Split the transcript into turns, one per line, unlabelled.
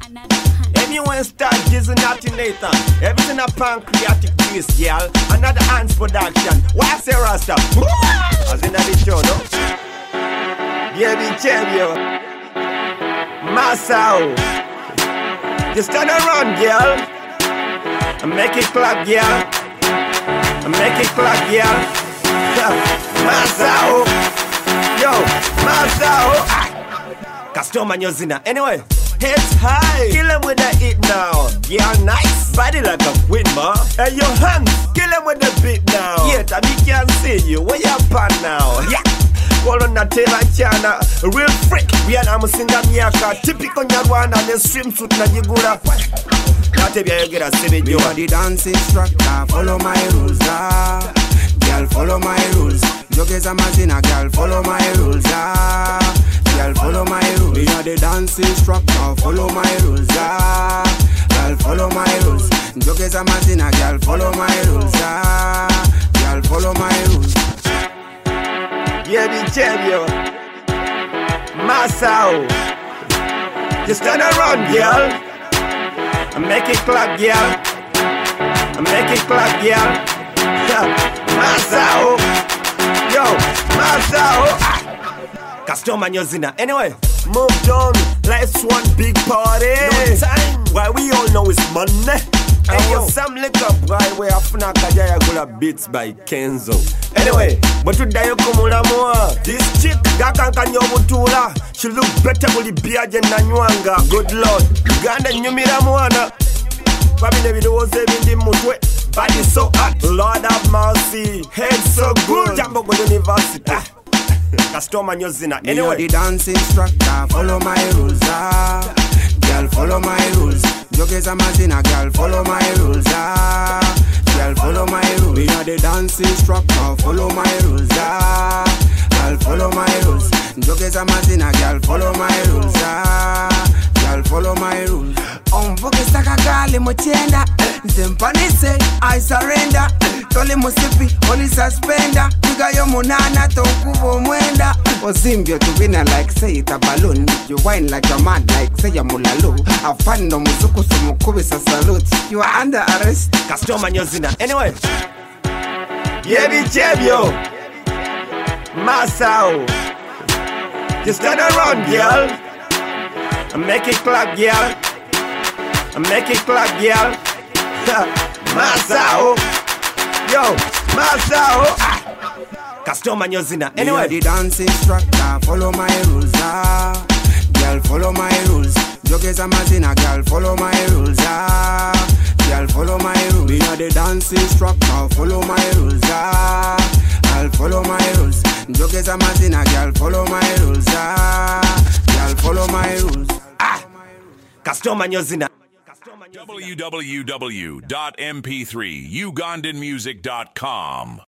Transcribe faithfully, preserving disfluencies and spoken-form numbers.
Anyone start using nothing later. Everything a pancreatic base, girl. Another hands production. Why say Rasta? As in the show, no? Yeah, be champion. Masao. Just turn around, girl. And make it clap, girl. And make it clap, girl. Masao. Yo, Masao. Customer Nyozina. Anyway. Heads high, kill him with the hit now. Yeah, nice, body like a winner. And your hands, kill him with the beat now. Yeah, Tabi can't see you, where you pan now? Yeah, call on the Taylor Chana. Real freak, we are now singa miaka. Typical Nyarwana, the swimsuit na jigura. Not if you get a civil.
You are the dance instructor, follow my rules, ah. Girl, follow my rules. Jokes a mazina, girl, follow my rules, ah. Girl, follow my rules. Me are the dance instructor. Follow my rules, ah. Girl, follow my rules. Jokes a mazina, girl, follow my rules, ah. Girl, follow my rules.
Yeah, be champion. Masao. Just turn around, girl. And make it clap, girl. And make it clap, girl. Masao. Yo, Masao. Customer Nyozina. Anyway, moved on. Life's one big party. No time. Why we all know it's money. Hey yo, some liquor boy we afuna kajaya gula beats by Kenzo. Anyway, but today you come more. This chick gakanka nyobutula. She look better with the beard than Nanyuanga. Good Lord, Uganda nyumira mwana. Babi ne video was seventy mutwe. Body so hot, Lord have mercy. Head so good. Jambo go university. Customer Nyozina. Anyway,
you are the dance instructor. Follow my rules, ah. Girl, follow my rules. Jokes a mazina, girl, follow my rules, ah. Girl, follow my rules. Me are the dance instructor. Follow my rules, ah. Girl, follow my rules. Jokes a mazina, girl, follow my rules, ah. Girl, follow my rules. On focus taka gali mochenda. Zempani say I surrender. Tole musipi, only suspender. Piga yo munana, tonkubo mwenda. Ozimbio to winner like say it a balloon. You whine like a mad like say ya mulalo. Afando muzuku sumukubi sa salute. You are under arrest.
Customer Nyozina. Anyway, yeah, be champion. Masao. Just turn around, girl. And make it clap, girl. And make it clap, girl. Masao. Yo, Masao. Customer Nyozina. Anyway,
you are the dance instructor. Follow my rules, ah. Girl, follow my rules. Jokes a mazina, girl, follow my rules, ah. Girl, follow my rules. Me are the dance instructor. Follow my rules, ah. Girl, follow my rules. Jokes a mazina, girl, follow my rules, ah. Girl, follow my rules.
Ah, Customer Nyozina.
w w w dot m p three ugandan music dot com